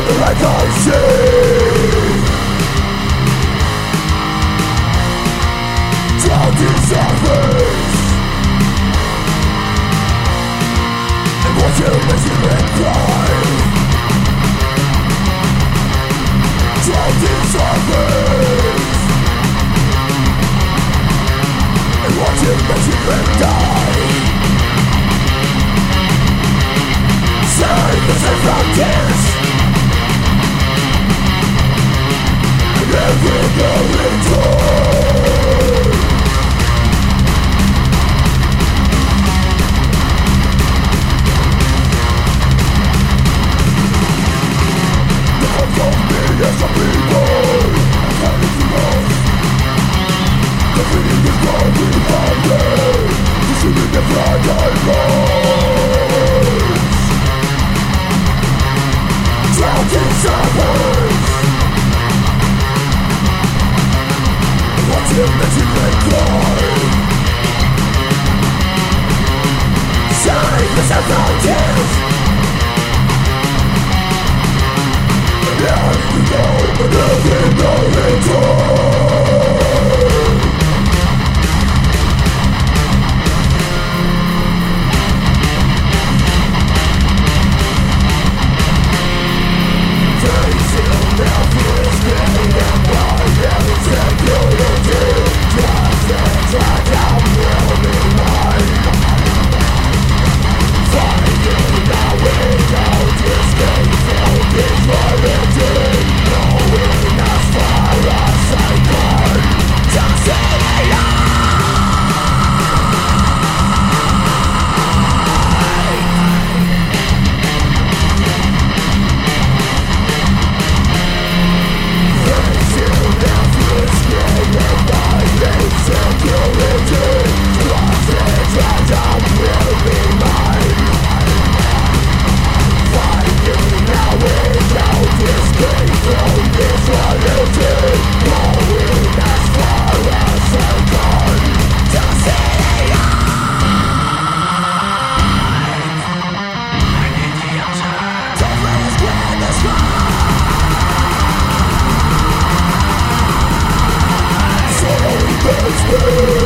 the light I see. Drowned in surface, and watch you mention and cry. Drowned in surface, and watch you mention and die. Save the same frontiers, and every return. Yes, some people have it lost. The feeling is gone behind me. You see me the fragile lives. Drowned in surface, watch him as he may cry. Save the self-frontiers, and you know, but there's no return. Facing their fears, getting them by their insecurity. Trust and track out will be mine. Finding a way out, escape from this reality. Knowing as far as I can, just say facing their fears, getting by their insecurity. Trust and track out will be mine. Finding a way out, escape from this reality. Going as far as I can, just say I need the answer. Don't let us get this wrong. So we